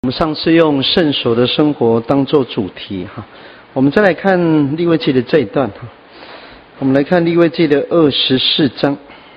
我们上次用圣所的生活当做主题哈，我们再来看利未记的这一段哈。我们来看利未记的24章。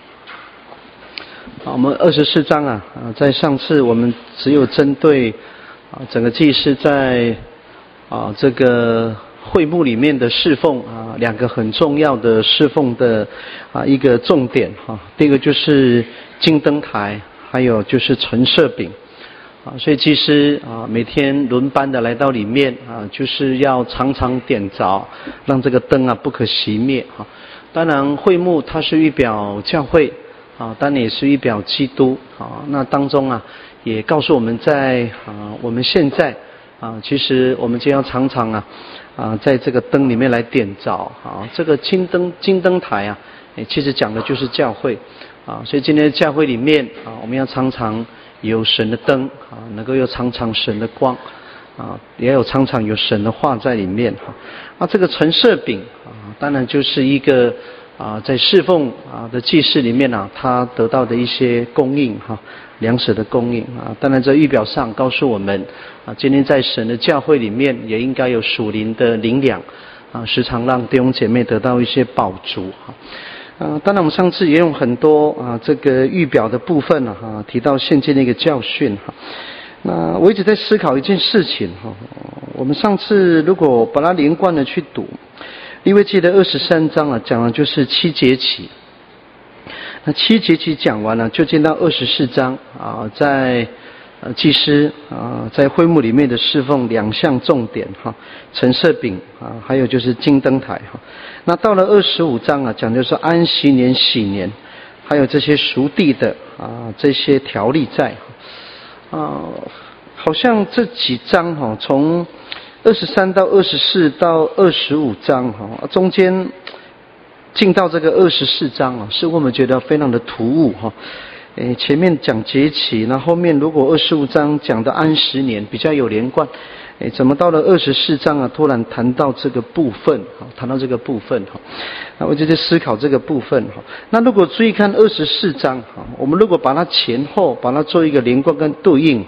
我们24章在上次我们只有针对整个祭司在这个会幕里面的侍奉两个很重要的侍奉的一个重点哈。第一个就是金灯台，还有就是陈设饼。所以祭司每天轮班的来到里面就是要常常点着，让这个灯不可熄灭哈。当然会幕它是预表教会当然也是预表基督那当中也告诉我们在我们现在其实我们就要常常在这个灯里面来点着这个金灯台其实讲的就是教会所以今天的教会里面我们要常常有神的灯能够有常常神的光也有常常有神的话在里面这个陈设饼当然就是一个在侍奉的祭祀里面他得到的一些供应粮食的供应当然这预表上告诉我们今天在神的教会里面也应该有属灵的灵粮时常让弟兄姐妹得到一些饱足当然我们上次也用很多这个预表的部分提到现今的一个教训那我一直在思考一件事情我们上次如果把它连贯的去读利未记的23章讲的就是7节期。那7节期讲完了就进到24章在祭司在会幕里面的侍奉两项重点陈设饼还有就是金灯台那到了25章讲就是安息年禧年还有这些赎地的这些条例在好像这几章从23到24到25章中间进到这个24章是我们觉得非常的突兀前面讲节期，那后面如果25章讲的安息年比较有连贯怎么到了24章突然谈到这个部分那我就在思考这个部分那如果注意看24章我们如果把它前后把它做一个连贯跟对应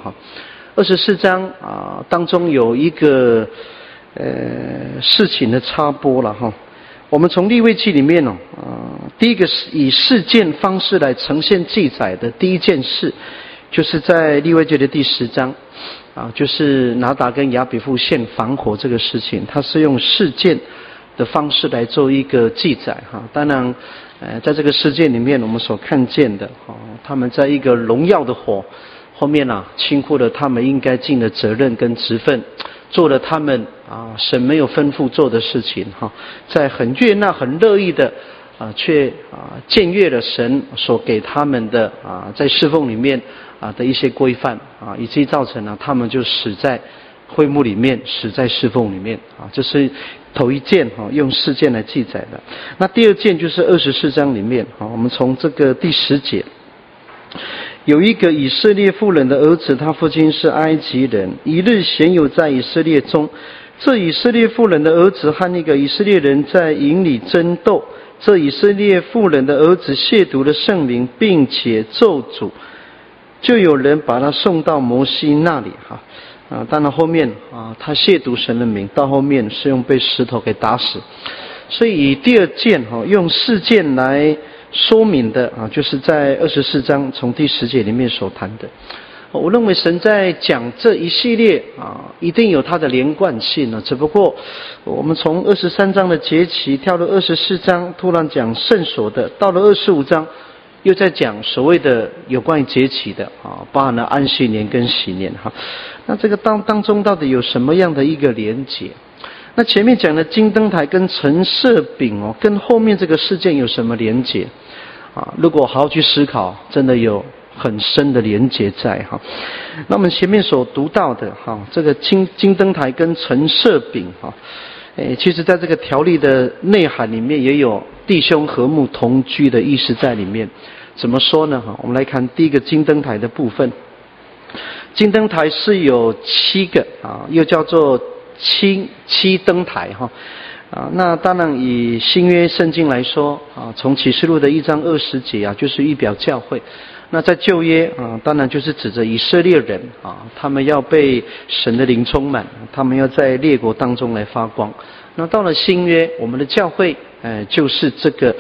24章当中有一个事情的插播了我们从利未记里面第一个是以事件方式来呈现记载的第一件事，就是在利未记的第10章就是拿达跟亚比户献防火这个事情，它是用事件的方式来做一个记载当然在这个事件里面我们所看见的他们在一个荣耀的火后面轻忽了他们应该尽的责任跟职分，做了他们神没有吩咐做的事情在很悦纳很乐意的却僭越了神所给他们的在侍奉里面的一些规范以至于造成他们就死在会幕里面，死在侍奉里面这是头一件用事件来记载的。那第二件就是24章里面我们从这个第10节，有一个以色列妇人的儿子，他父亲是埃及人，一日闲游在以色列中，这以色列妇人的儿子和那个以色列人在营里争斗，这以色列妇人的儿子亵渎了圣名，并且咒诅，就有人把他送到摩西那里当然后面他亵渎神的名，到后面是用被石头给打死。所以以第二件用事件来说明的就是在24章从第10节里面所谈的。我认为神在讲这一系列一定有它的连贯性只不过我们从23章的节期跳到24章突然讲圣所的，到了25章又在讲所谓的有关于节期的包含了安息年跟禧年那这个当中到底有什么样的一个连结？那前面讲的金灯台跟陈设饼跟后面这个事件有什么连结如果好好去思考，真的有很深的连结在那我们前面所读到的这个金灯台跟陈设饼其实在这个条例的内涵里面也有弟兄和睦同居的意思在里面。怎么说呢我们来看第一个金灯台的部分。金灯台是有7个又叫做七灯台那当然以新约圣经来说从启示录的1章20节就是预表教会那在旧约啊，当然就是指着以色列人啊，他们要被神的灵充满，他们要在列国当中来发光。那到了新约，我们的教会就是这个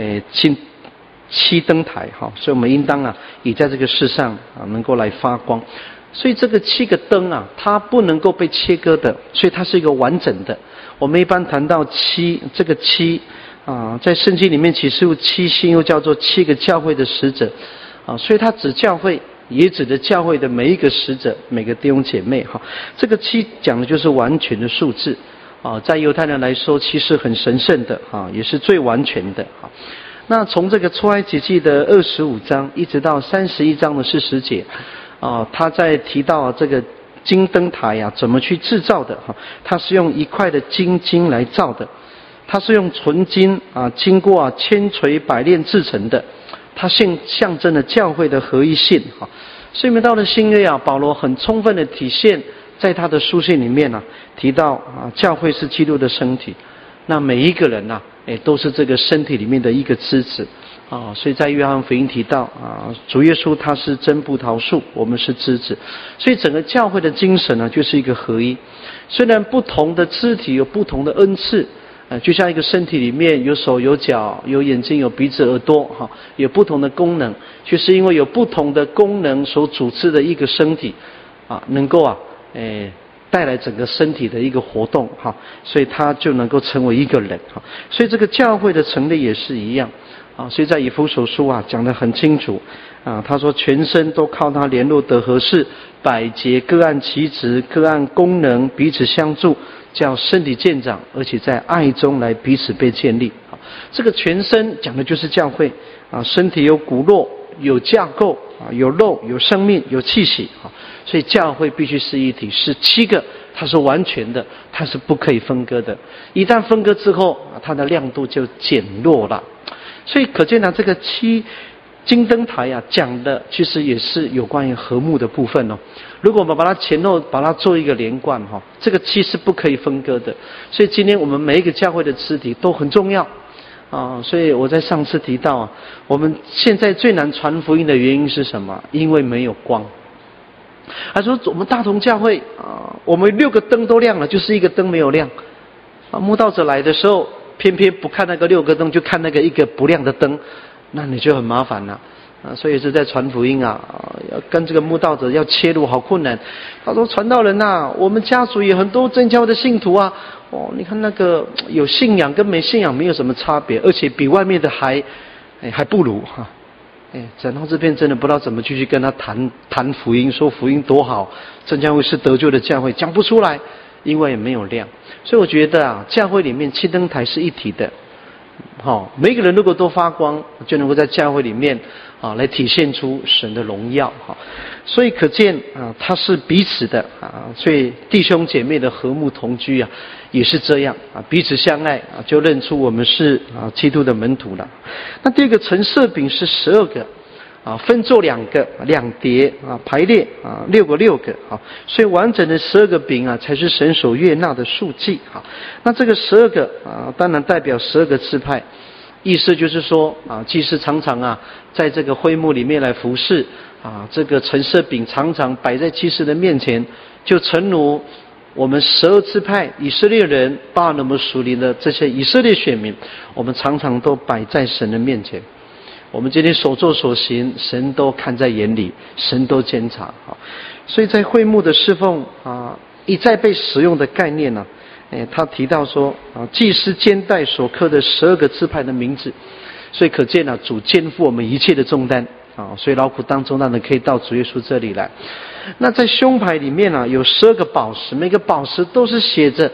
七灯台哈，所以我们应当也在这个世上能够来发光。所以这个7个灯它不能够被切割的，所以它是一个完整的。我们一般谈到这个七在圣经里面启示录7星又叫做7个教会的使者所以它指教会，也指的教会的每一个使者，每个弟兄姐妹哈。这个7讲的就是完全的数字在犹太人来说，7是很神圣的也是最完全的那从这个出埃及记的25章一直到31章的40节他在提到这个金灯台怎么去制造的它是用1块的金晶来造的，它是用纯金经过千锤百炼制成的，它象征了教会的合一性所以我们到了新约保罗很充分的体现在他的书信里面提到教会是基督的身体，那每一个人都是这个身体里面的一个枝子所以在约翰福音提到主耶稣他是真葡萄树，我们是枝子，所以整个教会的精神就是一个合一。虽然不同的肢体有不同的恩赐就像一个身体里面有手有脚有眼睛有鼻子耳朵有不同的功能，就是因为有不同的功能所组织的一个身体能够带来整个身体的一个活动所以他就能够成为一个人所以这个教会的成立也是一样所以在以弗所书讲得很清楚他说全身都靠他联络得合适，百节各按其职，各按功能彼此相助，叫身体健长，而且在爱中来彼此被建立这个全身讲的就是教会身体有骨络有架构有肉有生命有气息所以教会必须是一体，是7个，它是完全的，它是不可以分割的。一旦分割之后它的亮度就减弱了。所以可见这个7金灯台讲的其实也是有关于和睦的部分如果我们把它前后把它做一个连贯这个7是不可以分割的。所以今天我们每一个教会的肢体都很重要所以我在上次提到我们现在最难传福音的原因是什么？因为没有光。他说我们大同教会我们6个灯都亮了，就是1个灯没有亮慕道者来的时候偏偏不看那个6个灯，就看那个1个不亮的灯，那你就很麻烦了所以是在传福音要跟这个慕道者要切入好困难。他说传道人我们家族也很多真教的信徒你看那个有信仰跟没信仰没有什么差别，而且比外面的还不如讲到这边真的不知道怎么继续跟他谈福音，说福音多好，真教会是得救的教会，讲不出来，因为没有亮。所以我觉得教会里面7灯台是一体的每一个人如果都发光，就能够在教会里面来体现出神的荣耀所以可见它是彼此的所以弟兄姐妹的和睦同居也是这样彼此相爱就认出我们是基督的门徒了。那第二个陈设饼是12个分作2叠排列6个所以完整的12个饼才是神所悦纳的数计那这个12个当然代表12个支派，意思就是说祭司常常在这个会幕里面来服侍这个陈设饼常常摆在祭司的面前，就诚如我们12支派以色列人巴勒摩属灵的这些以色列选民，我们常常都摆在神的面前，我们今天所作所行神都看在眼里，神都监察所以在会幕的侍奉一再被使用的概念他提到说祭司肩带所刻的12个支派的名字，所以可见主肩负我们一切的重担所以劳苦当重担的可以到主耶稣这里来。那在胸牌里面有12个宝石，每个宝石都是写着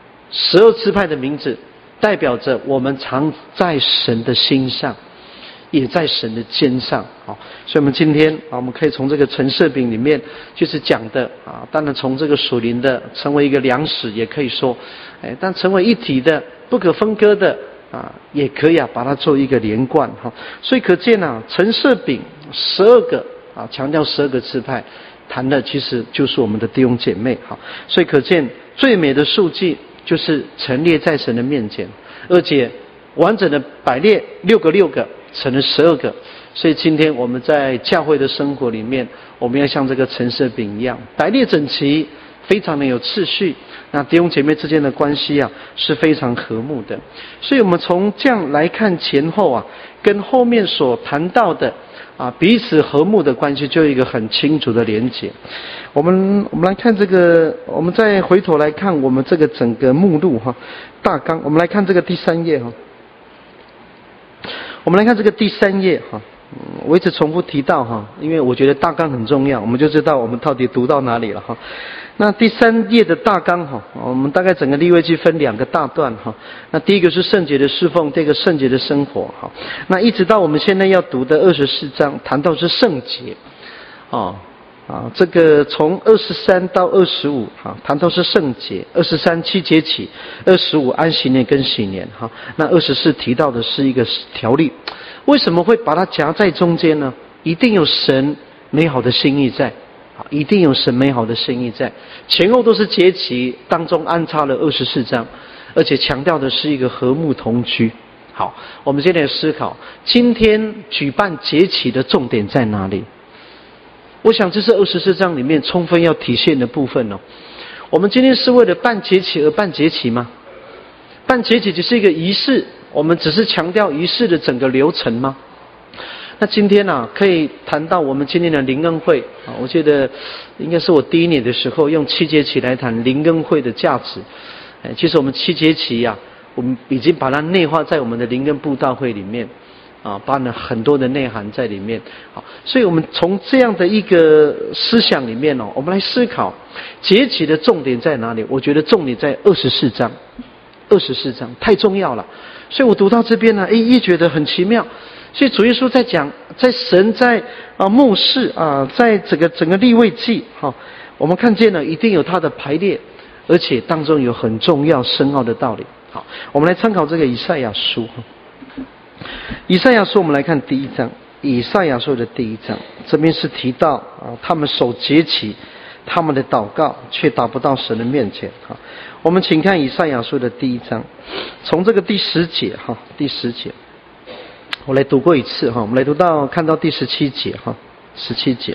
12支派的名字，代表着我们常在神的心上，也在神的肩上所以我们今天我们可以从这个陈设饼里面就是讲的当然从这个属灵的成为一个粮食也可以说但成为一体的不可分割的也可以把它做一个连贯所以可见陈设饼12个强调12个支派，谈的其实就是我们的弟兄姐妹所以可见最美的数计就是陈列在神的面前，而且完整的摆列6个成了12个。所以今天我们在教会的生活里面，我们要像这个陈设饼一样，排列整齐，非常的有次序。那弟兄姐妹之间的关系啊，是非常和睦的。所以我们从这样来看前后啊，跟后面所谈到的彼此和睦的关系，就有一个很清楚的连结。我们来看这个，我们再回头来看我们这个整个目录大纲。我们来看这个第3页我们来看这个第3页我一直重复提到因为我觉得大纲很重要，我们就知道我们到底读到哪里了那第3页的大纲我们大概整个利未记分2个大段那第一个是圣洁的侍奉，第二个圣洁的生活那一直到我们现在要读的24章，谈到是圣洁这个从23到25谈到是圣洁，23 7节起，25安息年跟禧年那24提到的是一个条例。为什么会把它夹在中间呢？一定有神美好的心意在，一定有神美好的心意在。前后都是节期，当中安插了24章，而且强调的是一个和睦同居。好，我们现在思考，今天举办节期的重点在哪里？我想这是24章里面充分要体现的部分我们今天是为了办节期而办节期吗？办节期只是一个仪式，我们只是强调仪式的整个流程吗？那今天可以谈到我们今天的灵恩会我觉得应该是我第1年的时候用7节期来谈灵恩会的价值。其实我们7节期我们已经把它内化在我们的灵恩布道会里面包含了很多的内涵在里面。好，所以我们从这样的一个思想里面我们来思考节期的重点在哪里。我觉得重点在24章，24章太重要了。所以我读到这边也觉得很奇妙。所以主耶稣在讲，在神在末世在整个利未记我们看见了一定有它的排列，而且当中有很重要深奥的道理。好，我们来参考这个以赛亚书。以赛亚书我们来看第1章，以赛亚书的第1章，这边是提到他们守节期，他们的祷告却达不到神的面前。我们请看以赛亚书的第1章，从这个第10节第10节，我来读过一次我们来读到看到第17节17节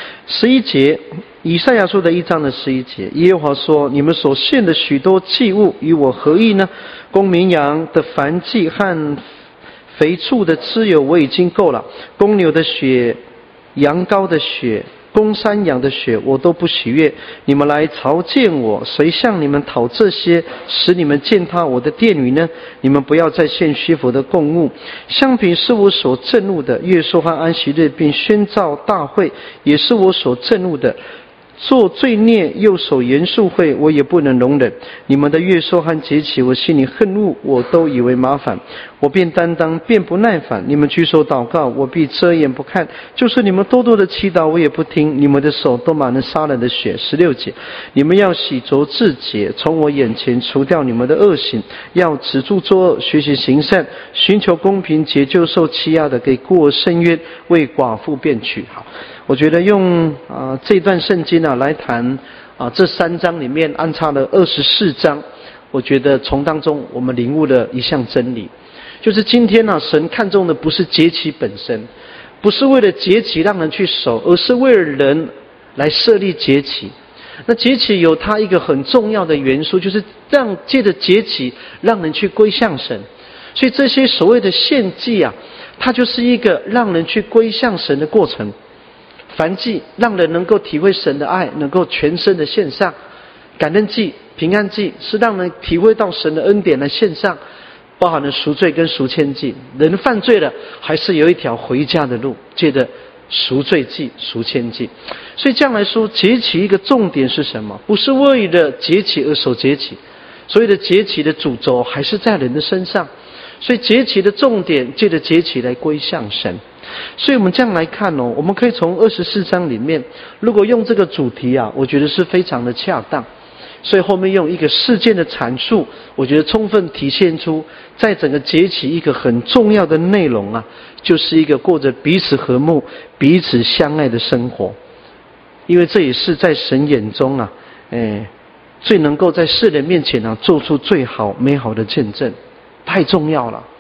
11节，以赛亚书的1章的11节，耶和华说：你们所献的许多祭物与我何异呢？公绵羊的燔祭和肥畜的脂油我已经够了，公牛的血、羊羔的血、公山羊的血我都不喜悦。你们来朝见我，谁向你们讨这些，使你们践踏我的殿宇呢？你们不要再献虚浮的供物。香品是我所憎恶的，月朔和安息日并宣召大会也是我所憎恶的。做罪孽又守严肃会，我也不能容忍。你们的月朔和节期，我心里恨恶，我都以为麻烦，我便担当，便不耐烦。你们举手祷告，我必遮掩不看；就是你们多多的祈祷，我也不听。你们的手都满了杀人的血。16节，你们要洗濯自洁，从我眼前除掉你们的恶行，要止住作恶，学习行善，寻求公平，解救受欺压的，给孤儿伸冤，为寡妇辩屈。好，我觉得用这段圣经来谈这3章里面安插了24章，我觉得从当中我们领悟了一项真理，就是今天神看重的不是节期本身，不是为了节期让人去守，而是为了人来设立节期。那节期有它一个很重要的元素，就是让借着节期让人去归向神。所以这些所谓的献祭它就是一个让人去归向神的过程。燔祭让人能够体会神的爱，能够全身的献上；感恩祭、平安祭是让人体会到神的恩典来献上，包含了赎罪跟赎愆祭。人犯罪了，还是有一条回家的路，借着赎罪祭、赎愆祭。所以这样来说，节期一个重点是什么？不是为了节期而守节期，所谓的节期的主轴还是在人的身上。所以节期的重点，借着节期来归向神。所以我们这样来看我们可以从24章里面，如果用这个主题我觉得是非常的恰当。所以后面用一个事件的阐述，我觉得充分体现出在整个节期一个很重要的内容就是一个过着彼此和睦、彼此相爱的生活。因为这也是在神眼中最能够在世人面前做出最好美好的见证，太重要了。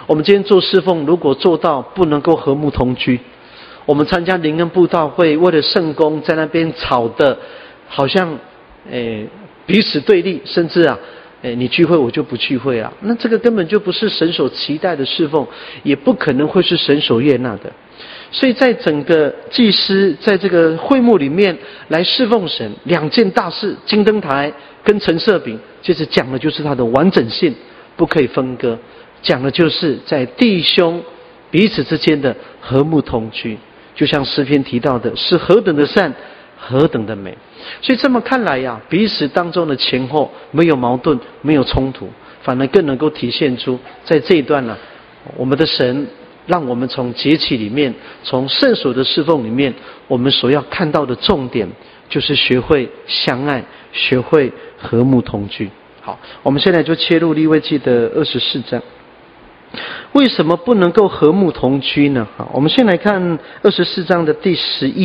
我们今天做侍奉，如果做到不能够和睦同居，我们参加灵恩布道会，为了圣工在那边吵的，好像彼此对立，甚至你聚会我就不聚会啊，那这个根本就不是神所期待的侍奉，也不可能会是神所悦纳的。所以在整个祭司在这个会幕里面来侍奉神，两件大事，金灯台跟陈设饼，其实讲的就是它的完整性，不可以分割，讲的就是在弟兄彼此之间的和睦同居，就像诗篇提到的，是何等的善，何等的美。所以这么看来呀，彼此当中的前后没有矛盾，没有冲突，反而更能够体现出在这一段呢，我们的神让我们从节期里面，从圣所的侍奉里面，我们所要看到的重点就是学会相爱，学会和睦同居。好，我们现在就切入利未记的24章。为什么不能够和睦同居呢？好，我们先来看24章的第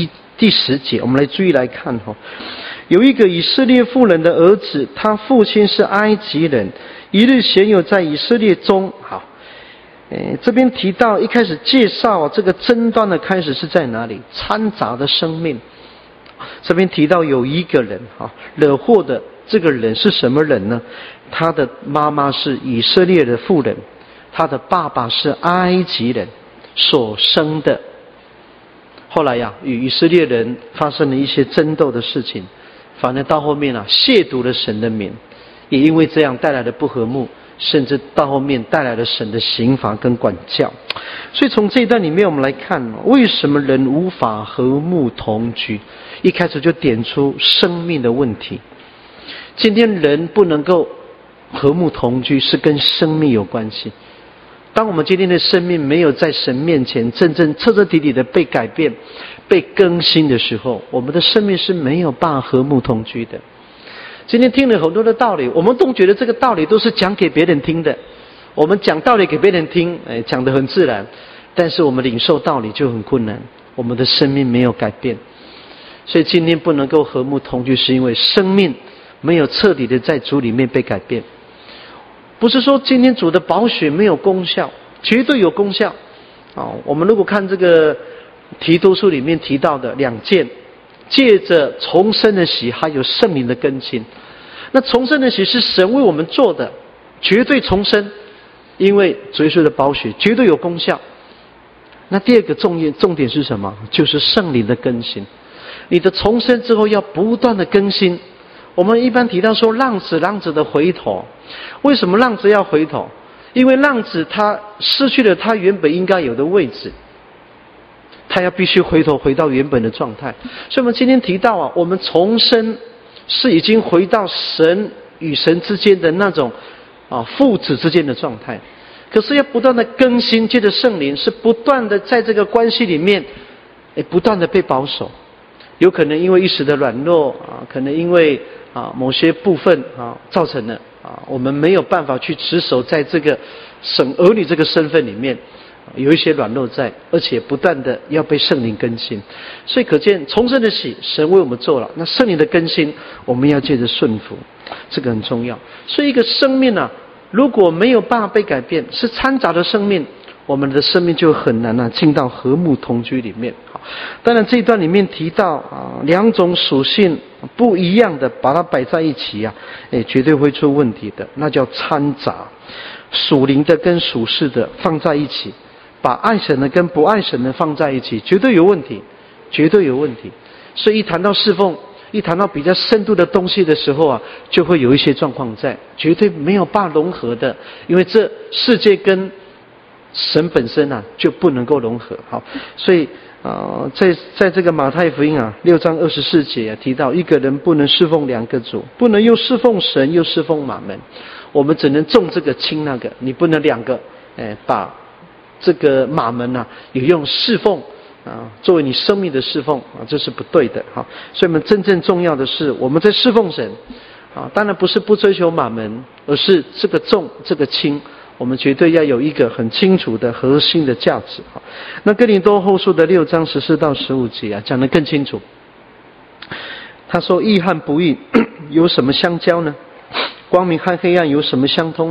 10节，我们来注意来看哈。有一个以色列妇人的儿子，他父亲是埃及人，一日闲游在以色列中。好，这边提到一开始介绍这个争端的开始是在哪里？掺杂的生命。这边提到有一个人惹祸的这个人是什么人呢？他的妈妈是以色列的妇人，他的爸爸是埃及人所生的。后来与以色列人发生了一些争斗的事情，反而到后面亵渎了神的名，也因为这样带来的不和睦，甚至到后面带来了神的刑罚跟管教。所以从这一段里面我们来看，为什么人无法和睦同居？一开始就点出生命的问题。今天人不能够和睦同居，是跟生命有关系。当我们今天的生命没有在神面前真正彻彻底底的被改变、被更新的时候，我们的生命是没有办法和睦同居的。今天听了很多的道理，我们都觉得这个道理都是讲给别人听的，我们讲道理给别人听，讲得很自然，但是我们领受道理就很困难，我们的生命没有改变。所以今天不能够和睦同居，是因为生命没有彻底的在主里面被改变。不是说今天主的宝血没有功效，绝对有功效。我们如果看这个提多书里面提到的2件，借着重生的洗，还有圣灵的更新。那重生的洗是神为我们做的，绝对重生，因为主耶稣的宝血绝对有功效。那第二个重点是什么？就是圣灵的更新。你的重生之后要不断的更新。我们一般提到说浪子的回头，为什么浪子要回头？因为浪子他失去了他原本应该有的位置，他要必须回头回到原本的状态。所以我们今天提到我们重生是已经回到神与神之间的那种父子之间的状态，可是要不断的更新，借着圣灵是不断的在这个关系里面不断的被保守。有可能因为一时的软弱可能因为某些部分造成了我们没有办法去持守在这个神儿女这个身份里面，有一些软弱在，而且不断的要被圣灵更新。所以可见重生的喜神为我们做了，那圣灵的更新我们要借着顺服，这个很重要。所以一个生命如果没有办法被改变，是掺杂的生命，我们的生命就很难进到和睦同居里面。当然这一段里面提到2种属性不一样的把它摆在一起绝对会出问题的，那叫掺杂。属灵的跟属世的放在一起，把爱神的跟不爱神的放在一起，绝对有问题，绝对有问题。所以一谈到侍奉，一谈到比较深度的东西的时候就会有一些状况在，绝对没有办法融合的，因为这世界跟神本身就不能够融合。好，所以在这个马太福音6章24节提到，一个人不能侍奉2个主，不能又侍奉神又侍奉马门。我们只能重这个轻那个，你不能2个把这个马门也用侍奉作为你生命的侍奉这是不对的。所以我们真正重要的是我们在侍奉神当然不是不追求马门，而是这个重这个轻，我们绝对要有一个很清楚的核心的价值。那哥林多后书的6章14到15节讲得更清楚。他说义和不义有什么相交呢？光明和黑暗有什么相通呢？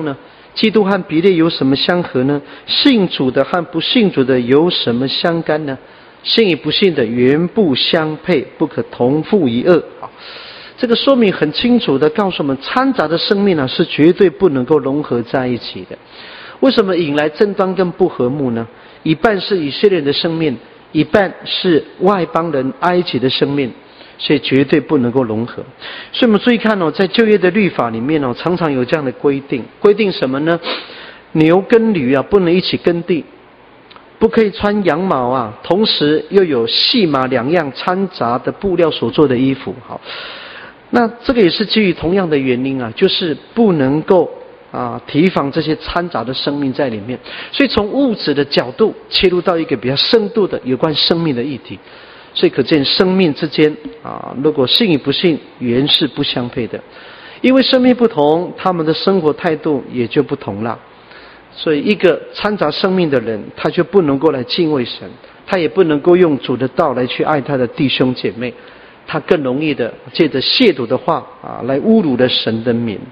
基督和比列有什么相合呢？信主的和不信主的有什么相干呢？信与不信的原不相配，不可同负一轭。这个说明很清楚的告诉我们，掺杂的生命是绝对不能够融合在一起的。为什么引来争端跟不和睦呢？一半是以色列人的生命，一半是外邦人埃及的生命，所以绝对不能够融合。所以我们注意看在旧约的律法里面常常有这样的规定。规定什么呢？牛跟驴不能一起耕地，不可以穿羊毛同时又有细麻两样掺杂的布料所做的衣服。好，那这个也是基于同样的原因就是不能够提防这些掺杂的生命在里面。所以从物质的角度切入到一个比较深度的有关生命的议题。所以可见生命之间如果信与不信原是不相配的。因为生命不同，他们的生活态度也就不同了。所以一个掺杂生命的人，他就不能够来敬畏神，他也不能够用主的道来去爱他的弟兄姐妹，他更容易的借着亵渎的话来侮辱了神的名。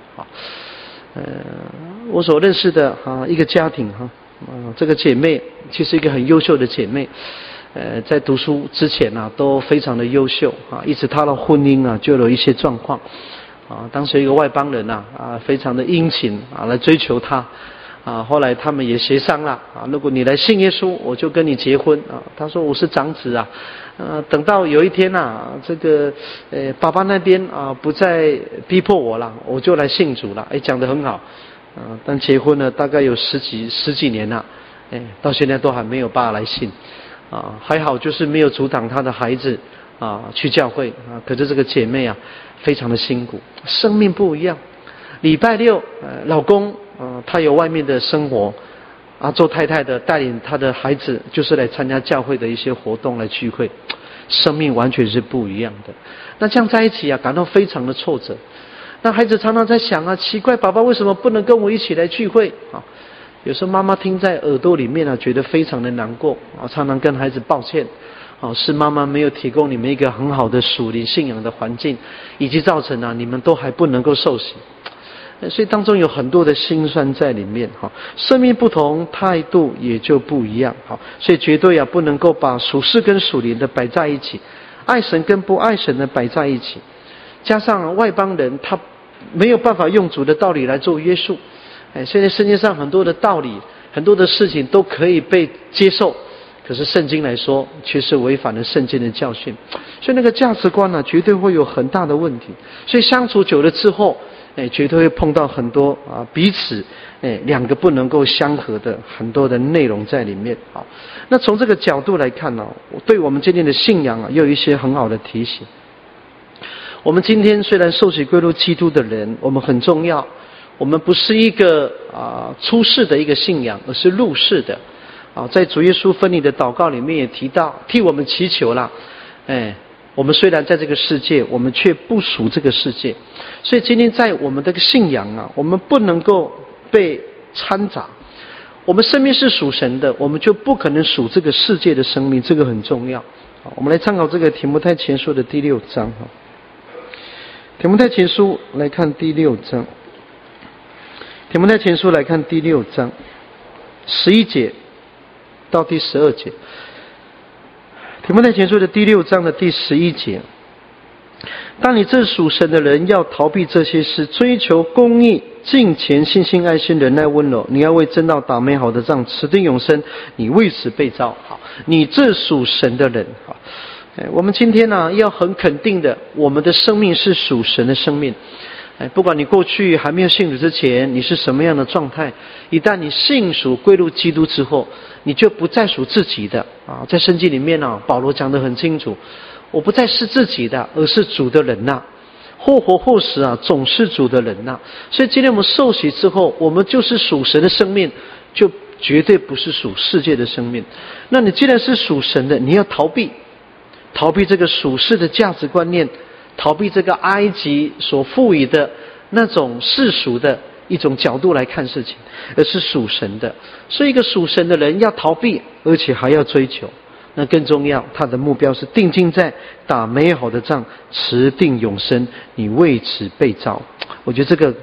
我所认识的一个家庭这个姐妹其实一个很优秀的姐妹，在读书之前都非常的优秀一直她的婚姻就有一些状况当时一个外邦人非常的殷勤来追求她后来他们也协商了如果你来信耶稣，我就跟你结婚他说我是长子等到有一天这个爸爸那边不再逼迫我了，我就来信主了。讲得很好但结婚了大概有十几年了到现在都还没有办法来信还好就是没有阻挡他的孩子去教会可是这个姐妹非常的辛苦，生命不一样。礼拜六老公他有外面的生活做太太的带领他的孩子就是来参加教会的一些活动来聚会，生命完全是不一样的。那这样在一起感到非常的挫折。那孩子常常在想奇怪爸爸为什么不能跟我一起来聚会有时候妈妈听在耳朵里面觉得非常的难过常常跟孩子抱歉是妈妈没有提供你们一个很好的属灵信仰的环境，以及造成你们都还不能够受洗。所以当中有很多的辛酸在里面生命不同，态度也就不一样所以绝对不能够把属世跟属灵的摆在一起，爱神跟不爱神的摆在一起。加上外邦人他没有办法用主的道理来做约束现在世界上很多的道理很多的事情都可以被接受，可是圣经来说却是违反了圣经的教训。所以那个价值观绝对会有很大的问题。所以相处久了之后绝对会碰到很多彼此两个不能够相合的很多的内容在里面。好，那从这个角度来看对我们今天的信仰又有一些很好的提醒。我们今天虽然受洗归入基督的人，我们很重要，我们不是一个出世的一个信仰，而是入世的在主耶稣分离的祷告里面也提到替我们祈求啦我们虽然在这个世界，我们却不属这个世界。所以今天在我们的信仰我们不能够被掺杂。我们生命是属神的，我们就不可能属这个世界的生命，这个很重要。我们来参考这个提摩太前书的第6章提摩太前书来看第6章，提摩太前书来看第6章11节到第12节。提摩太前书的第6章的第11节，当你这属神的人要逃避这些事，追求公义、敬虔、信心、爱心、忍耐、温柔，你要为真道打美好的仗，持定永生，你为此被召。好，你这属神的人我们今天要很肯定的，我们的生命是属神的生命。不管你过去还没有信主之前你是什么样的状态，一旦你信主归入基督之后，你就不再属自己的在圣经里面保罗讲得很清楚，我不再是自己的，而是主的人或活或死总是主的人所以今天我们受洗之后，我们就是属神的生命，就绝对不是属世界的生命。那你既然是属神的，你要逃避这个属世的价值观念，逃避这个埃及所赋予的那种世俗的一种角度来看事情，而是属神的。所以一个属神的人要逃避，而且还要追求。那更重要，他的目标是定睛在打美好的仗，持定永生，你为此被召。我觉得这个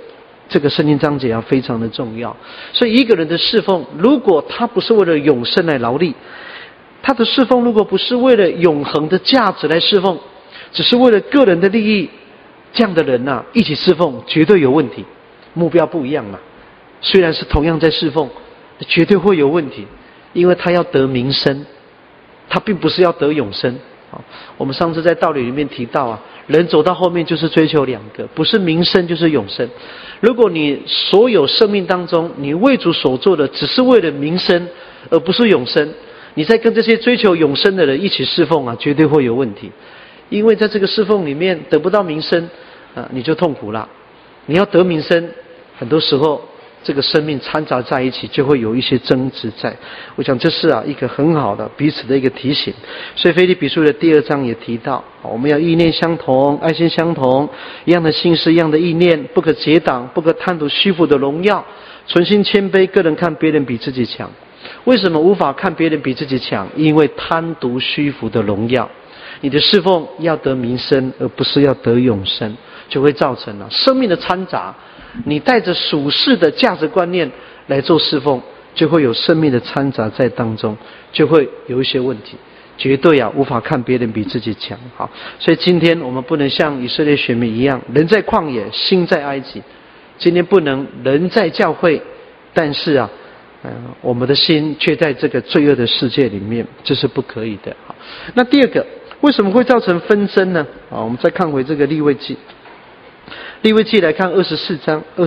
这个圣经章节非常的重要。所以一个人的侍奉，如果他不是为了永生来劳力，他的侍奉如果不是为了永恒的价值来侍奉，只是为了个人的利益，这样的人一起侍奉绝对有问题。目标不一样嘛，虽然是同样在侍奉，绝对会有问题，因为他要得名声，他并不是要得永生。我们上次在道理里面提到人走到后面就是追求两个，不是名声就是永生。如果你所有生命当中，你为主所做的只是为了名声，而不是永生，你在跟这些追求永生的人一起侍奉绝对会有问题。因为在这个侍奉里面得不到名声你就痛苦了。你要得名声，很多时候这个生命掺杂在一起，就会有一些争执在。我想这是一个很好的彼此的一个提醒。所以腓立比书的第2章也提到，我们要意念相同，爱心相同，一样的心思，一样的意念，不可结党，不可贪图虚浮的荣耀，存心谦卑，个人看别人比自己强。为什么无法看别人比自己强？因为贪图虚浮的荣耀。你的侍奉要得名声，而不是要得永生，就会造成生命的掺杂。你带着属世的价值观念来做侍奉，就会有生命的掺杂在当中，就会有一些问题，绝对无法看别人比自己强。好，所以今天我们不能像以色列选民一样，人在旷野，心在埃及。今天不能人在教会，但是我们的心却在这个罪恶的世界里面，这是不可以的。好，那第二个，为什么会造成纷争呢？我们再看回这个利未记。利未记来看24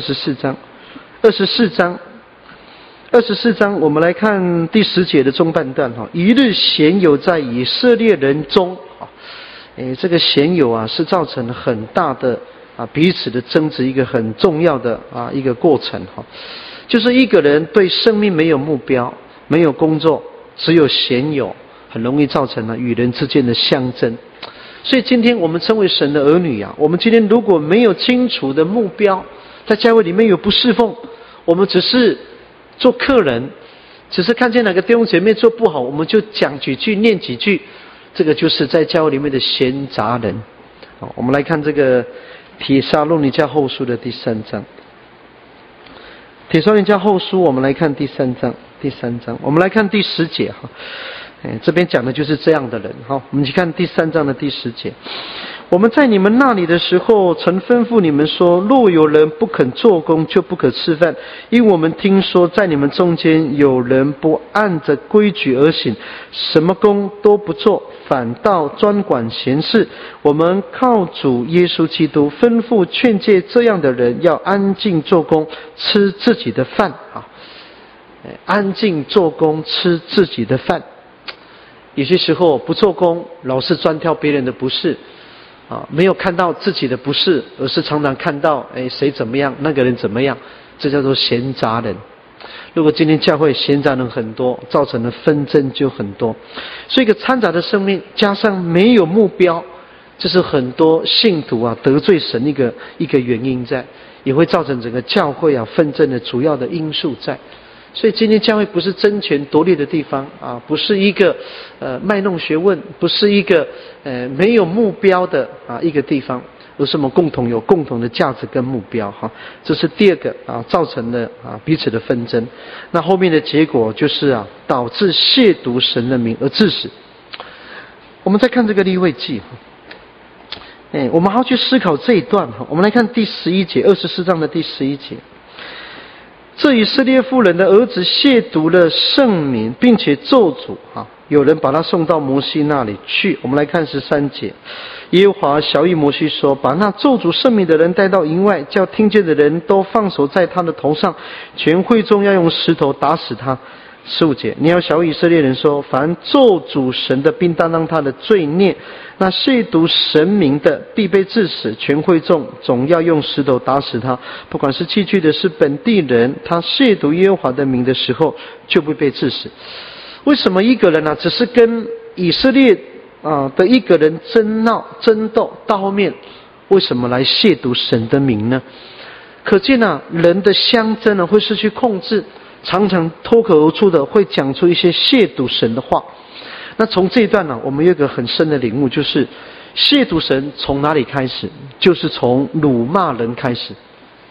章，我们来看第10节的中半段。一日鲜有在以色列人中，这个鲜有是造成很大的彼此的争执，一个很重要的一个过程。就是一个人对生命没有目标，没有工作，只有鲜有，很容易造成与人之间的相争。所以今天我们称为神的儿女我们今天如果没有清楚的目标，在教会里面有不侍奉，我们只是做客人，只是看见哪个弟兄姐妹做不好，我们就讲几句念几句，这个就是在教会里面的闲杂人。我们来看这个帖撒罗尼迦后书的第3章。帖撒罗尼迦后书我们来看第3章，我们来看第10节这边讲的就是这样的人。好，我们去看第3章的第10节。我们在你们那里的时候，曾吩咐你们说，若有人不肯做工，就不可吃饭。因我们听说，在你们中间有人不按着规矩而行，什么工都不做，反倒专管闲事。我们靠主耶稣基督吩咐劝诫这样的人，要安静做工，吃自己的饭。安静做工，吃自己的饭。有些时候不做工，老是专挑别人的不是没有看到自己的不是，而是常常看到谁怎么样，那个人怎么样，这叫做闲杂人。如果今天教会闲杂人很多，造成的纷争就很多。所以一个掺杂的生命，加上没有目标，这是很多信徒得罪神一个原因在，也会造成整个教会纷争的主要的因素在。所以今天教会不是争权夺利的地方不是一个卖弄学问，不是一个没有目标的一个地方，而是我们有共同的价值跟目标这是第二个造成的彼此的纷争。那后面的结果就是导致亵渎神的名而致死。我们再看这个利未记我们好好去思考这一段我们来看第11节，24章的第11节。这以色列妇人的儿子亵渎了圣名，并且咒诅有人把他送到摩西那里去。我们来看13节。耶和华晓谕摩西说，把那咒诅圣名的人带到营外，叫听见的人都放手在他的头上，全会众要用石头打死他。15节，你要晓谕以色列人说，凡咒诅神的，并担当他的罪孽，那亵渎神名的，必被治死。全会众总要用石头打死他，不管是寄居的，是本地人，他亵渎耶和华的名的时候，就会被治死。为什么一个人只是跟以色列的一个人争闹争斗，到后面为什么来亵渎神的名呢？可见人的相争会失去控制，常常脱口而出的会讲出一些亵渎神的话。那从这一段我们有一个很深的领悟，就是亵渎神从哪里开始？就是从辱骂人开始。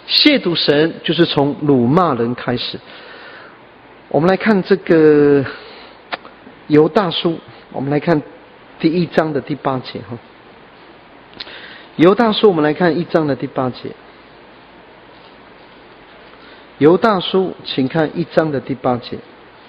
亵渎神就是从辱骂人开始。我们来看这个犹大书，我们来看第1章的第8节哈。犹大书我们来看1章的第8节。犹大书请看1章的第8节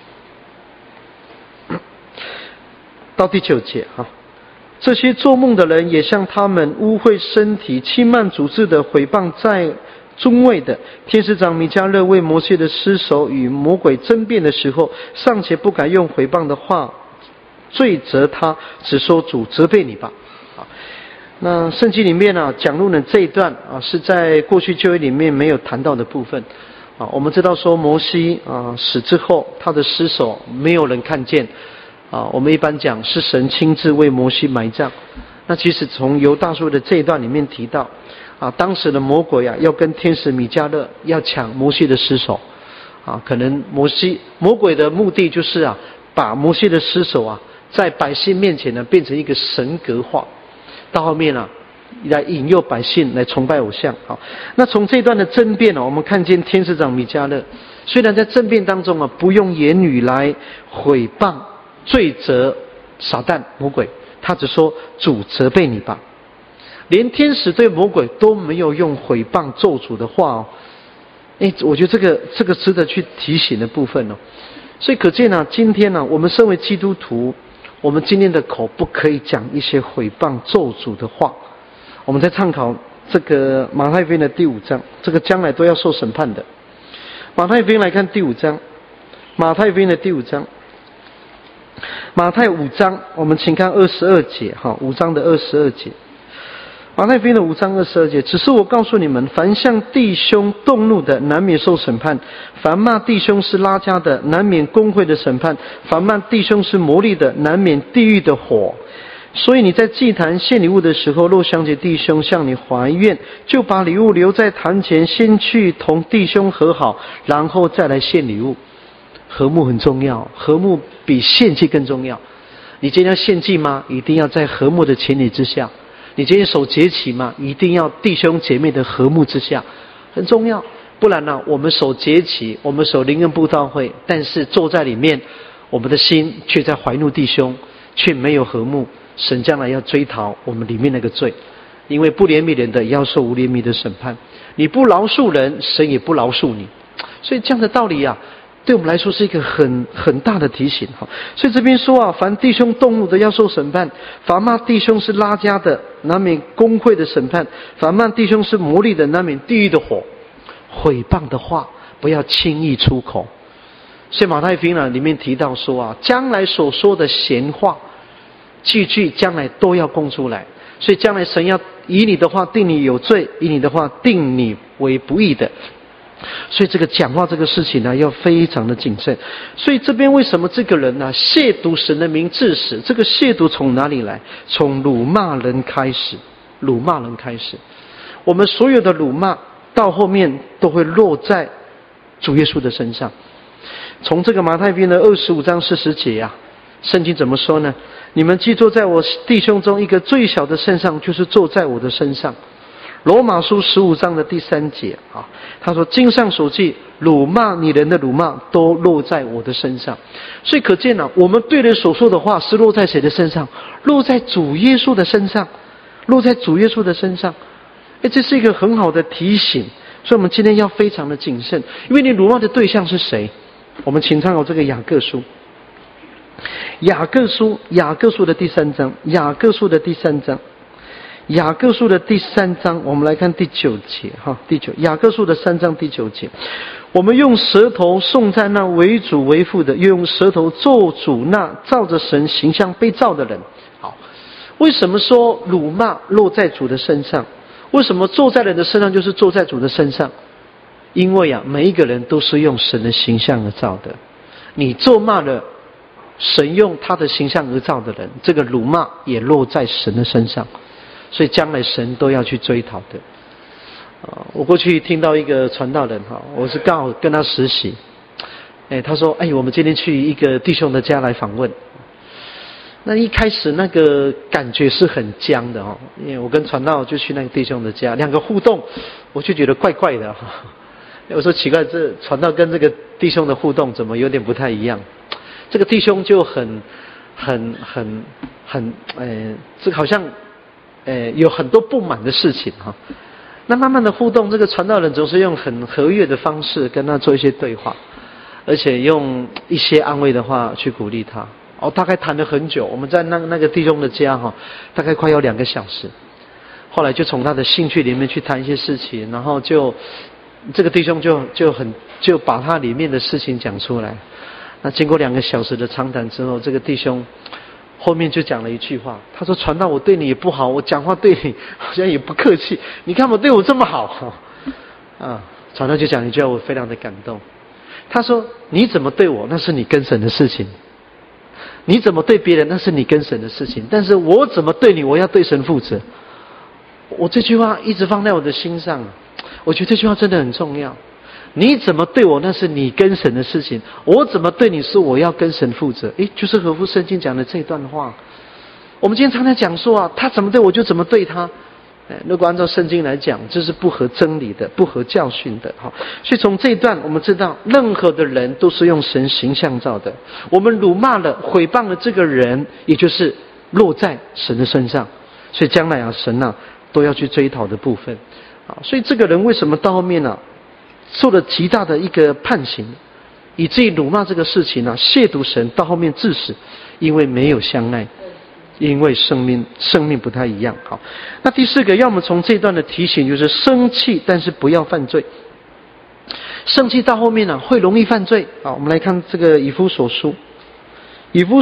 到第9节哈。这些做梦的人也像他们污秽身体、轻慢主治的、毁谤在中位的。天使长米迦勒为摩西的尸首与魔鬼争辩的时候，尚且不敢用毁谤的话罪责他，只说主责备你吧。那圣经里面讲论的这一段是在过去旧约里面没有谈到的部分。我们知道说摩西死之后，他的尸首没有人看见。我们一般讲是神亲自为摩西埋葬。那其实从犹大书的这一段里面提到，当时的魔鬼要跟天使米迦勒要抢摩西的尸首。可能魔鬼的目的就是把摩西的尸首在百姓面前变成一个神格化，到后面来引诱百姓来崇拜偶像。好，那从这段的争辩我们看见天使长米迦勒虽然在争辩当中不用言语来毁谤罪责撒旦魔鬼，他只说主责备你吧。连天使对魔鬼都没有用毁谤咒诅的话我觉得这个值得去提醒的部分所以可见今天我们身为基督徒，我们今天的口不可以讲一些毁谤咒诅的话。我们在参考这个马太福音的第5章，这个将来都要受审判的。马太福音来看第5章，马太福音的第5章，马太5章，我们请看22节5章的22节。马太福音的5章22节，只是我告诉你们，凡向弟兄动怒的，难免受审判；凡骂弟兄是拉加的，难免公会的审判；凡骂弟兄是魔力的，难免地狱的火。所以你在祭坛献礼物的时候，若想起弟兄向你怀怨，就把礼物留在坛前，先去同弟兄和好，然后再来献礼物。和睦很重要，和睦比献祭更重要。你今天要献祭吗？一定要在和睦的前提之下。你今天守节期吗？一定要弟兄姐妹的和睦之下，很重要。不然我们守节期，我们守灵恩布道会，但是坐在里面，我们的心却在怀怒弟兄，却没有和睦。神将来要追讨我们里面那个罪，因为不怜悯人的也要受无怜悯的审判。你不饶恕人，神也不饶恕你。所以这样的道理对我们来说是一个很大的提醒。所以这边说凡弟兄动怒的要受审判，凡骂弟兄是拉加的，难免公会的审判；凡骂弟兄是魔力的，难免地狱的火。毁谤的话不要轻易出口。所以马太福音里面提到说将来所说的闲话句句将来都要供出来。所以将来神要以你的话定你有罪，以你的话定你为不义的。所以这个讲话这个事情要非常的谨慎。所以这边为什么这个人亵渎神的名致死？这个亵渎从哪里来？从辱骂人开始。辱骂人开始，我们所有的辱骂到后面都会落在主耶稣的身上。从这个马太福音的25章40节圣经怎么说呢？你们既坐在我弟兄中一个最小的身上，就是坐在我的身上。罗马书15章的第3节他说经上所记，辱骂你人的辱骂都落在我的身上。所以可见我们对人所说的话是落在谁的身上？落在主耶稣的身上，落在主耶稣的身上。这是一个很好的提醒。所以我们今天要非常的谨慎，因为你辱骂的对象是谁？我们请参考这个雅各书，雅各书的第3章，雅各书的第3章，雅各书的第3章，我们来看第9节雅各书的3章第9节，我们用舌头颂赞那为主为父的，又用舌头咒诅那照着神形象被造的人。好，为什么说辱骂落在主的身上？为什么坐在人的身上就是坐在主的身上？因为每一个人都是用神的形象而造的。你咒骂了神用他的形象而造的人，这个辱骂也落在神的身上。所以将来神都要去追讨的。我过去听到一个传道人我是刚好跟他实习。他说我们今天去一个弟兄的家来访问。 那一开始那个感觉是很僵的哦，因为我跟传道就去那个弟兄的家，两个互动，我就觉得怪怪的哈。我说奇怪，这传道跟这个弟兄的互动怎么有点不太一样？这个弟兄就这好像有很多不满的事情哈。那慢慢的互动，这个传道人总是用很和悦的方式跟他做一些对话，而且用一些安慰的话去鼓励他。大概谈了很久，我们在那个弟兄的家哈，大概快要2个小时。后来就从他的兴趣里面去谈一些事情，然后这个弟兄就把他里面的事情讲出来。那经过2个小时的长谈之后，这个弟兄后面就讲了一句话，他说：“传道，我对你也不好，我讲话对你好像也不客气，你干嘛对我这么好？”传道就讲一句话，我非常的感动。他说：“你怎么对我，那是你跟神的事情；你怎么对别人，那是你跟神的事情。但是我怎么对你，我要对神负责。”我这句话一直放在我的心上，我觉得这句话真的很重要。你怎么对我，那是你跟神的事情；我怎么对你，是我要跟神负责。就是合乎圣经讲的这段话。我们今天常常讲说他怎么对我就怎么对他。如果按照圣经来讲，这是不合真理的，不合教训的。所以从这一段我们知道，任何的人都是用神形象造的。我们辱骂了、毁谤了这个人，也就是落在神的身上。所以将来神都要去追讨的部分。所以这个人为什么到后面受了极大的一个判刑，以至于辱骂这个事情亵渎神，到后面致死，因为没有相爱，因为生命不太一样。好，那第4个要我们从这段的提醒就是生气，但是不要犯罪。生气到后面会容易犯罪。好，我们来看这个以弗所书，以弗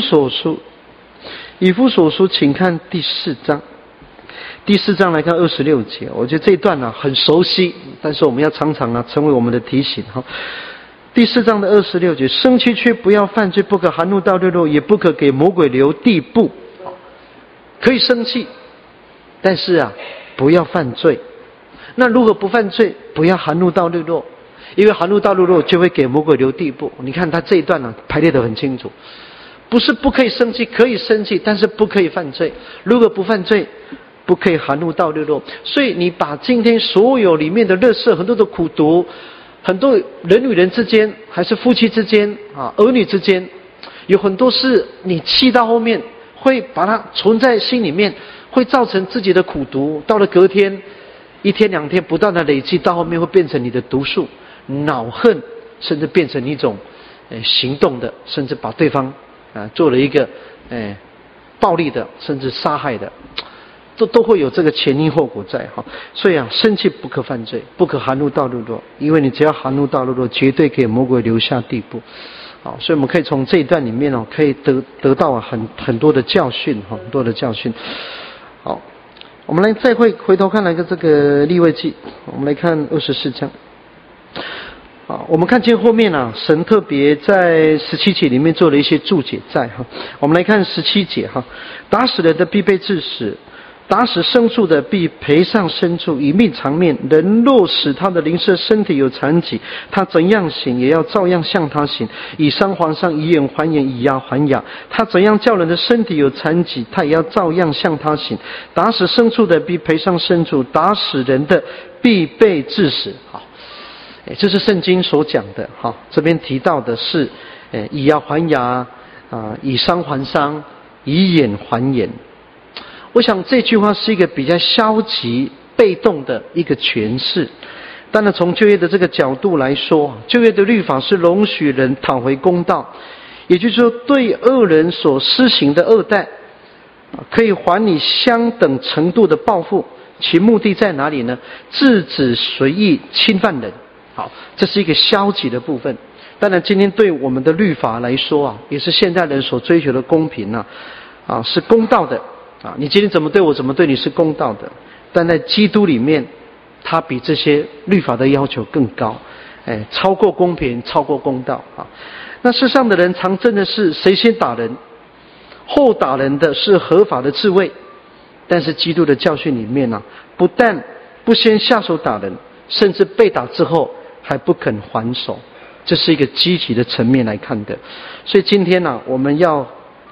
所书，请看第4章。第4章来看26节，我觉得这一段很熟悉，但是我们要常常成为我们的提醒。第4章的26节，生气却不要犯罪，不可含怒到日落，也不可给魔鬼留地步。可以生气，但是不要犯罪。那如何不犯罪？不要含怒到日落，因为含怒到日落就会给魔鬼留地步。你看他这一段排列得很清楚，不是不可以生气，可以生气，但是不可以犯罪。如果不犯罪，不可以含怒到日落。所以你把今天所有里面的垃圾，很多的苦毒，很多人与人之间，还是夫妻之间儿女之间，有很多事你气到后面会把它存在心里面，会造成自己的苦毒，到了隔天1天2天不断的累积，到后面会变成你的毒素、恼恨，甚至变成一种行动的，甚至把对方做了一个暴力的，甚至杀害的，都会有这个前因后果在。所以生气不可犯罪，不可含怒到日落，因为你只要含怒到日落，绝对给魔鬼留下地步。所以我们可以从这一段里面可以得到很多的教训，很多的教训。好，我们来再回头看这个利未记，我们来看24章。我们看见后面神特别在17节里面做了一些注解在。我们来看17节，打死人的必被治死，打死牲畜的必赔上牲畜，以命偿命。人若使他的灵舍身体有残疾，他怎样行也要照样向他行，以伤还伤，以眼还眼，以牙还牙。他怎样叫人的身体有残疾，他也要照样向他行。打死牲畜的必赔上牲畜，打死人的必被治死。好，这是圣经所讲的。这边提到的是以牙还牙，以伤还伤，以眼还眼。我想这句话是一个比较消极被动的一个诠释。当然从旧约的这个角度来说，旧约的律法是容许人讨回公道，也就是说对恶人所施行的恶待，可以还你相等程度的报复。其目的在哪里呢？制止随意侵犯人。好，这是一个消极的部分。当然今天对我们的律法来说也是现代人所追求的公平是公道的。你今天怎么对我，怎么对你是公道的。但在基督里面，它比这些律法的要求更高，超过公平，超过公道。那世上的人常争的是谁先打人，后打人的是合法的自卫。但是基督的教训里面不但不先下手打人，甚至被打之后还不肯还手，这是一个积极的层面来看的。所以今天我们要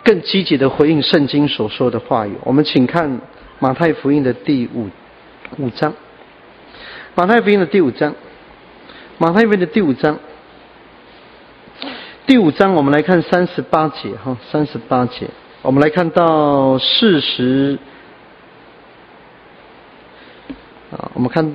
更积极的回应圣经所说的话语。我们请看马太福音的第五章，马太福音的第5章，马太福音的第5章，第5章我们来看38节哈，38节，我们来看到40啊，我们看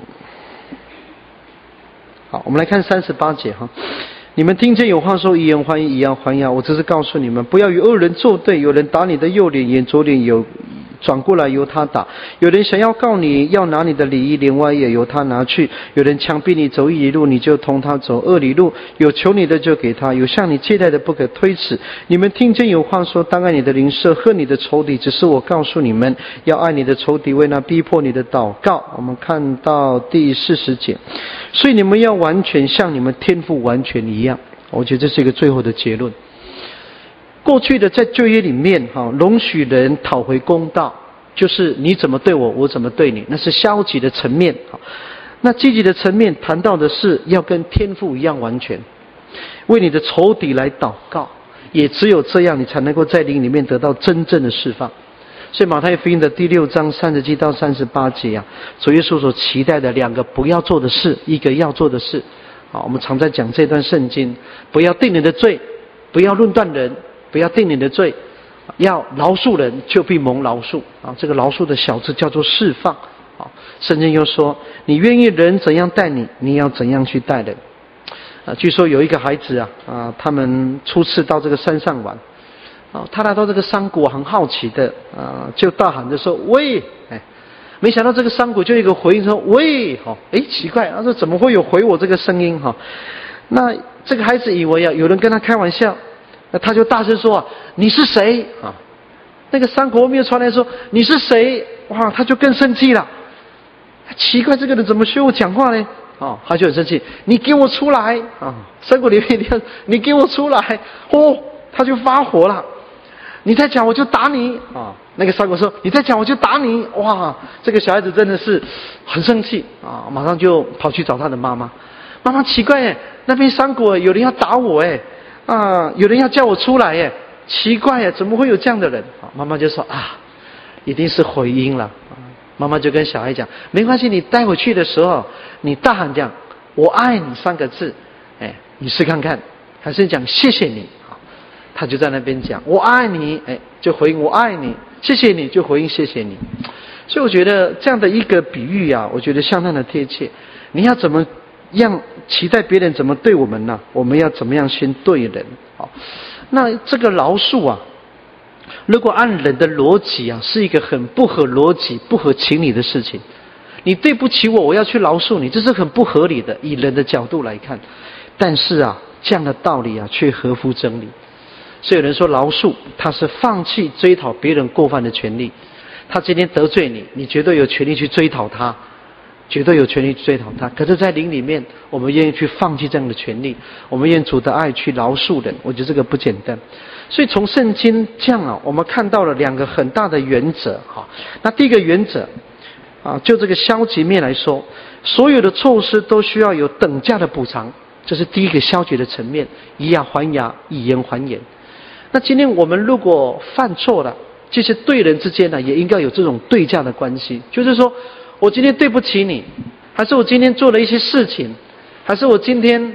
好，我们来看38节哈。你们听见有话说，以眼还眼，以牙还牙。我只是告诉你们，不要与恶人作对。有人打你的右脸，眼左脸转过来由他打；有人想要告你，要拿你的里衣，连外也由他拿去；有人强逼你走1里路，你就同他走2里路；有求你的就给他，有向你借贷的不可推辞。你们听见有话说，当爱你的邻舍，恨你的仇敌。只是我告诉你们，要爱你的仇敌，为那逼迫你的祷告。我们看到第40节，所以你们要完全像你们天父完全一样。我觉得这是一个最后的结论。过去的在旧约里面容许人讨回公道，就是你怎么对我，我怎么对你，那是消极的层面。那积极的层面谈到的是要跟天父一样完全，为你的仇敌来祷告，也只有这样你才能够在灵里面得到真正的释放。所以马太福音的第6章37到38节啊，主耶稣所期待的2个不要做的事，一个要做的事。我们常在讲这段圣经，不要定你的罪，不要论断人，不要定你的罪，要饶恕人，就必蒙饶恕。这个饶恕的小字叫做释放。圣经又说，你愿意人怎样待你，你要怎样去待人。据说有一个孩子他们初次到这个山上玩，他来到这个山谷很好奇的就大喊着说喂，没想到这个山谷就有一个回应说喂，奇怪，他说怎么会有回我这个声音那这个孩子以为有人跟他开玩笑，那他就大声说你是谁那个山谷后面传来说你是谁，哇，他就更生气了，奇怪这个人怎么学我讲话呢他就很生气，你给我出来山谷里面你给我出来，他就发火了，你再讲我就打你那个山谷说你再讲我就打你，哇，这个小孩子真的是很生气马上就跑去找他的妈妈。妈妈，奇怪那边山谷有人要打我有人要叫我出来奇怪怎么会有这样的人妈妈就说一定是回音了妈妈就跟小孩讲，没关系，你带回去的时候你大喊讲我爱你3个字你试看看，还是讲谢谢你他就在那边讲我爱你就回应我爱你，谢谢你就回应谢谢你。所以我觉得这样的一个比喻我觉得相当的贴切。你要怎么样期待别人怎么对我们呢？我们要怎么样先对人那这个饶恕如果按人的逻辑是一个很不合逻辑不合情理的事情。你对不起我要去饶恕你，这是很不合理的，以人的角度来看。但是这样的道理却合乎真理。所以有人说饶恕他是放弃追讨别人过犯的权利。他今天得罪你，你绝对有权利去追讨他，绝对有权利去追讨他。可是在灵里面我们愿意去放弃这样的权利，我们愿主的爱去饶恕人，我觉得这个不简单。所以从圣经这样我们看到了2个很大的原则那第一个原则就这个消极面来说，所有的错失都需要有等价的补偿，这是第一个消极的层面，以牙还牙，以眼还眼。那今天我们如果犯错了，其实对人之间也应该有这种对价的关系，就是说我今天对不起你，还是我今天做了一些事情，还是我今天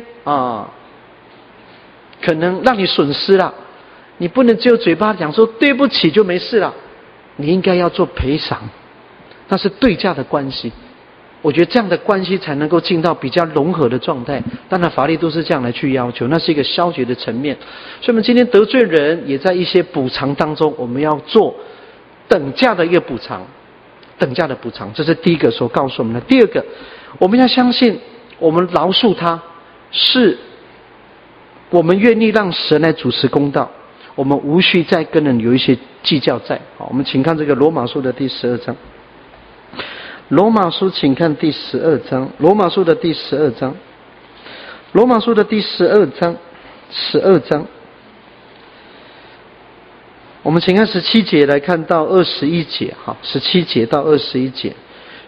可能让你损失了，你不能只有嘴巴讲说对不起就没事了，你应该要做赔偿，那是对价的关系。我觉得这样的关系才能够进到比较融合的状态。当然法律都是这样来去要求，那是一个消极的层面。所以我们今天得罪人也在一些补偿当中，我们要做等价的一个补偿，等价的补偿，这是第一个所告诉我们的。第二个，我们要相信我们饶恕他是我们愿意让神来主持公道，我们无需再跟人有一些计较在。好，我们请看这个罗马书的第12章。罗马书请看第12章，罗马书的第12章，罗马书的第12章，我们请看17节来看到21节，17节到21节。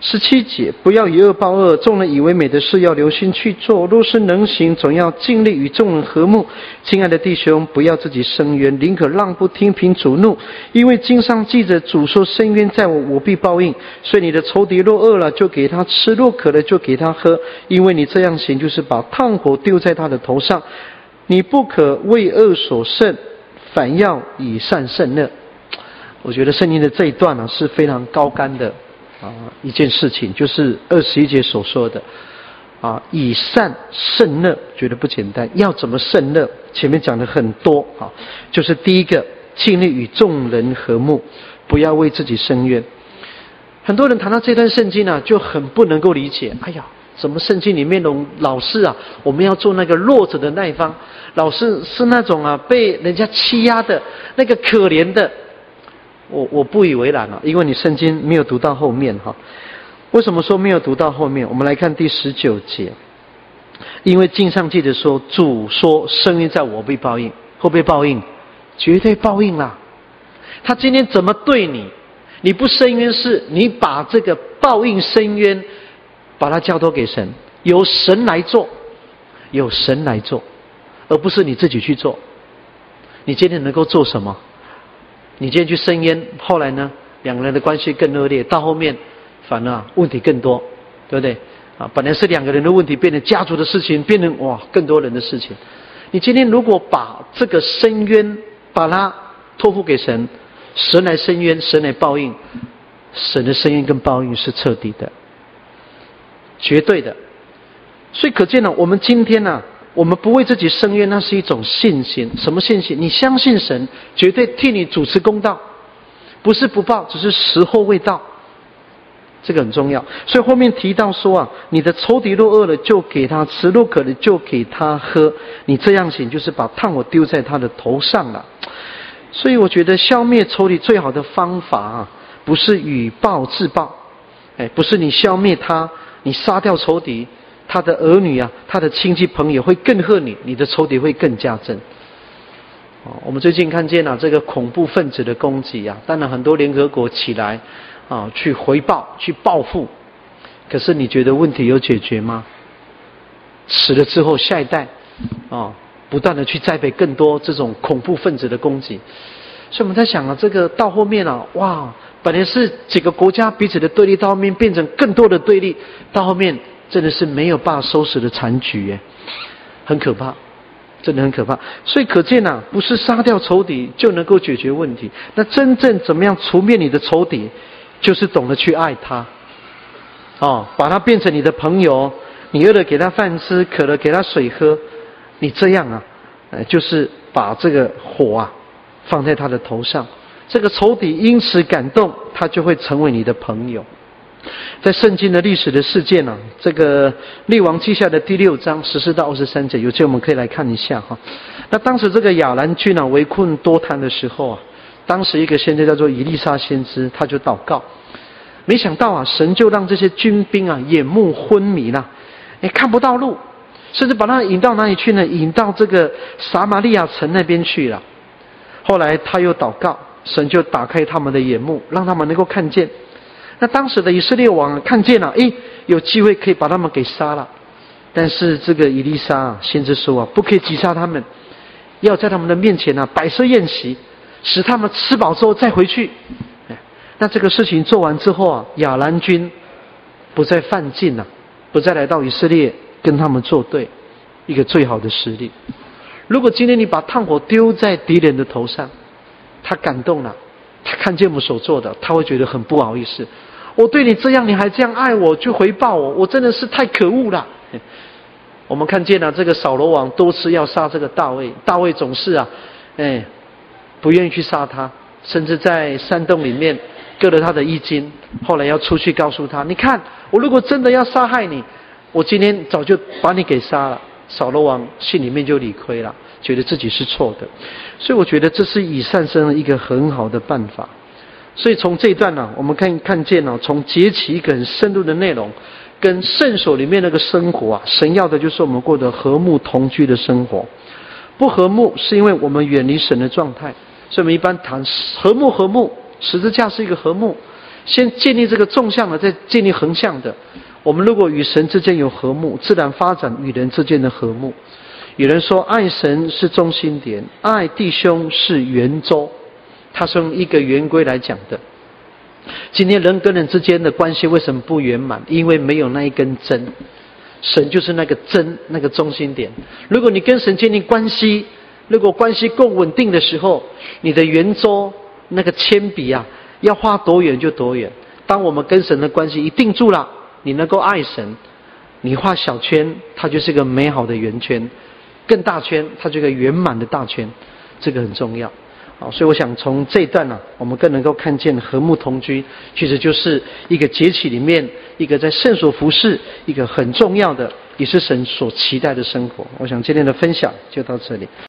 17节，不要以恶报恶，众人以为美的事要留心去做，若是能行，总要尽力与众人和睦。亲爱的弟兄，不要自己伸冤，宁可让步听凭主怒，因为经上记着主说：伸冤在我，我必报应。所以你的仇敌若饿了，就给他吃；若渴了，就给他喝。因为你这样行，就是把炭火丢在他的头上。你不可为恶所胜，反要以善胜恶。我觉得圣经的这一段呢，是非常高竿的一件事情，就是21节所说的以善胜恶，觉得不简单。要怎么胜恶？前面讲的很多就是第一个，尽力与众人和睦，不要为自己伸冤。很多人谈到这段圣经就很不能够理解。哎呀，怎么圣经里面老是我们要做那个弱者的那一方，老是那种被人家欺压的那个可怜的。我不以为然因为你圣经没有读到后面为什么说没有读到后面？我们来看第19节，因为经上记着说，主说：伸冤在我，必报应。会不会报应？绝对报应啦！他今天怎么对你，你不伸冤，是你把这个报应伸冤把它交托给神，由神来做，由神来做，而不是你自己去做。你今天能够做什么？你今天去伸冤，后来呢，两个人的关系更恶劣，到后面反而问题更多，对不对？本来是两个人的问题，变成家族的事情，变成更多人的事情。你今天如果把这个伸冤把它托付给神，神来伸冤，神来报应，神的伸冤跟报应是彻底的，绝对的。所以可见我们今天我们不为自己伸冤，那是一种信心。什么信心？你相信神绝对替你主持公道，不是不报，只是时候未到，这个很重要。所以后面提到说你的仇敌若饿了，就给他吃；若渴了，就给他喝。你这样行，就是把炭火丢在他的头上了。所以我觉得消灭仇敌最好的方法不是以暴制暴，不是你消灭他，你杀掉仇敌，他的儿女他的亲戚朋友会更恨你，你的仇敌会更加增。我们最近看见这个恐怖分子的攻击当然很多联合国起来去回报，去报复。可是你觉得问题有解决吗？死了之后，下一代不断的去栽培更多这种恐怖分子的攻击。所以我们在想这个到后面本来是几个国家彼此的对立，到后面变成更多的对立，到后面真的是没有办法收拾的残局很可怕，真的很可怕。所以可见不是杀掉仇敌就能够解决问题。那真正怎么样除灭你的仇敌，就是懂得去爱他把他变成你的朋友，你饿了给他饭吃，渴了给他水喝。你这样就是把这个火放在他的头上，这个仇敌因此感动，他就会成为你的朋友。在圣经的历史的事件这个列王记下的第6章14到23节，有机会我们可以来看一下那当时这个亚兰军围困多滩的时候当时一个先知叫做以利沙先知，他就祷告，没想到神就让这些军兵眼目昏迷了，看不到路，甚至把他引到哪里去呢？引到这个撒玛利亚城那边去了。后来他又祷告，神就打开他们的眼目，让他们能够看见。那当时的以色列王看见了，有机会可以把他们给杀了。但是这个以利沙先知说不可以击杀他们，要在他们的面前摆设宴席，使他们吃饱之后再回去。那这个事情做完之后亚兰军不再犯禁不再来到以色列跟他们作对，一个最好的实例。如果今天你把炭火丢在敌人的头上，他感动了，他看见我们所做的，他会觉得很不好意思。我对你这样，你还这样爱我，去回报我，我真的是太可恶了。我们看见了这个扫罗王多次要杀这个大卫，大卫总是不愿意去杀他，甚至在山洞里面割了他的衣襟，后来要出去告诉他，你看我如果真的要杀害你，我今天早就把你给杀了。扫罗王心里面就理亏了，觉得自己是错的。所以我觉得这是以善胜恶一个很好的办法。所以从这一段我们看见从节期一个很深入的内容，跟圣所里面那个生活神要的就是我们过得和睦同居的生活。不和睦是因为我们远离神的状态，所以我们一般谈和睦，十字架是一个和睦。 先建立这个纵向的，再建立横向的。我们如果与神之间有和睦，自然发展与人之间的和睦。有人说，爱神是中心点，爱弟兄是圆周，他是用一个圆规来讲的。今天人跟人之间的关系为什么不圆满？因为没有那一根针，神就是那个针，那个中心点。如果你跟神建立关系，如果关系够稳定的时候，你的圆周那个铅笔啊，要画多远就多远。当我们跟神的关系一定住了，你能够爱神，你画小圈，它就是一个美好的圆圈；更大圈，它就是一个圆满的大圈。这个很重要。好，所以我想从这一段呢，我们更能够看见和睦同居，其实就是一个节期里面一个在圣所服侍，一个很重要的，也是神所期待的生活。我想今天的分享就到这里。